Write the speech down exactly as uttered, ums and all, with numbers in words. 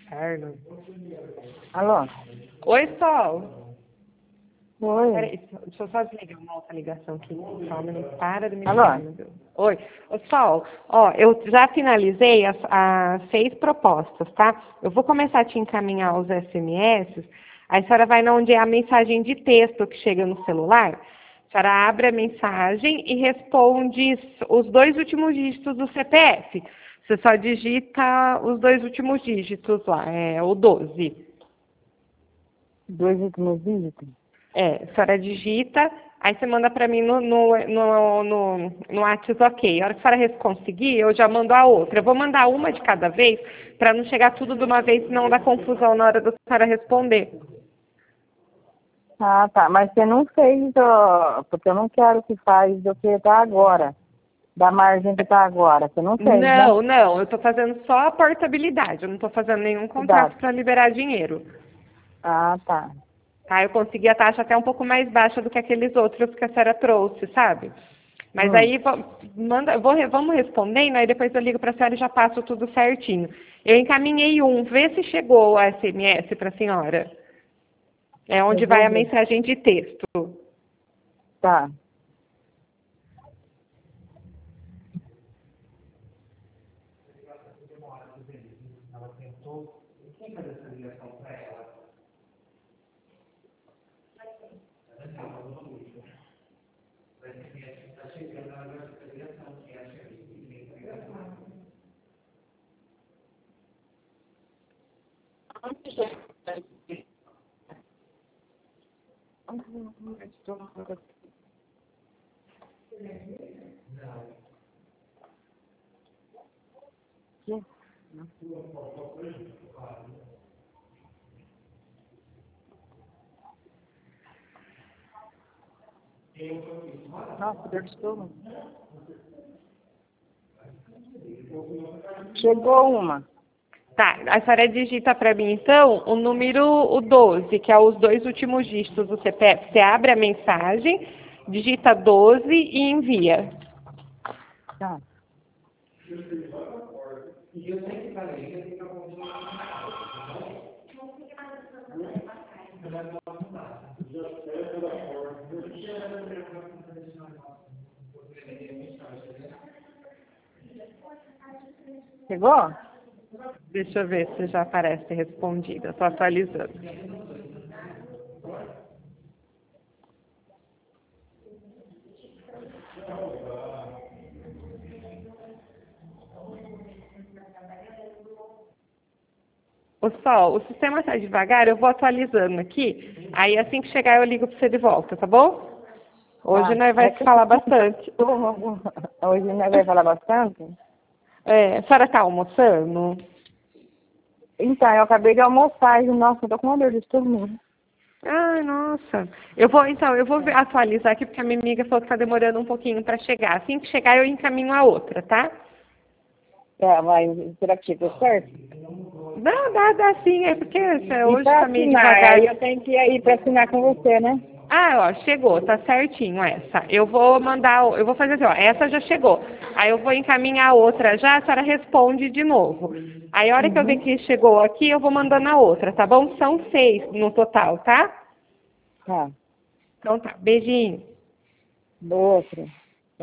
inferno. Alô? Oi, Sol. Oi. Peraí, deixa eu só desligar uma outra ligação aqui. Sol, não para de me Alô? ligar, meu Deus. Oi. Ô, Sol, ó, eu já finalizei as, as seis propostas, tá? Eu vou começar a te encaminhar os S M S. Aí a senhora vai onde é a mensagem de texto que chega no celular. A senhora abre a mensagem e responde os dois últimos dígitos do C P F. Você só digita os dois últimos dígitos lá, é o doze. Dois últimos dígitos? É, a senhora digita, aí você manda para mim no, no, no, no, no WhatsApp, ok. A hora que a senhora conseguir, eu já mando a outra. Eu vou mandar uma de cada vez, para não chegar tudo de uma vez, senão dá confusão na hora da senhora responder. Ah, tá. Mas você não fez, ó, porque eu não quero que faz do que tá agora. Da margem que tá agora. Você não fez, né? Não, não, eu estou fazendo só a portabilidade, eu não estou fazendo nenhum contrato Cuidado. para liberar dinheiro. Ah, tá. Tá, eu consegui a taxa até um pouco mais baixa do que aqueles outros que a senhora trouxe, sabe? Mas Hum. aí manda, vou, vamos respondendo, aí depois eu ligo para a senhora e já passo tudo certinho. Eu encaminhei um, vê se chegou o S M S para a senhora. É Eu onde vou vai a ver. mensagem de texto. Tá. Nossa, dor de estômago. Chegou uma. Tá, a senhora digita para mim então o número o doze, que é os dois últimos dígitos do C P F. Você abre a mensagem, digita doze e envia. Tá. Chegou? Deixa eu ver se já aparece respondida. Estou atualizando. O Sol, o sistema está devagar, eu vou atualizando aqui. Aí assim que chegar eu ligo para você de volta, tá bom? Hoje Tá. nós É vai que falar bastante. hoje nós vai falar bastante? É, a senhora está almoçando? Então, eu acabei de almoçar e, nossa, eu tô com uma dor de estômago. Ai, nossa. Eu vou, então, eu vou ver- atualizar aqui porque a minha amiga falou que está demorando um pouquinho para chegar. Assim que chegar eu encaminho a outra, tá? Tá, mas será que chegou certo? Não, dá, dá sim, é porque é, E hoje pra está meio assinar, devagar. aí eu tenho que ir aí pra assinar com você, né? Ah, ó, chegou, tá certinho essa. Eu vou mandar, o- eu vou fazer assim, ó, essa já chegou. Aí eu vou encaminhar a outra já, a senhora responde de novo. Aí a hora que eu ver Uhum. que chegou aqui, eu vou mandando a outra, tá bom? São seis no total, tá? Tá. Então tá, beijinho. Do outro.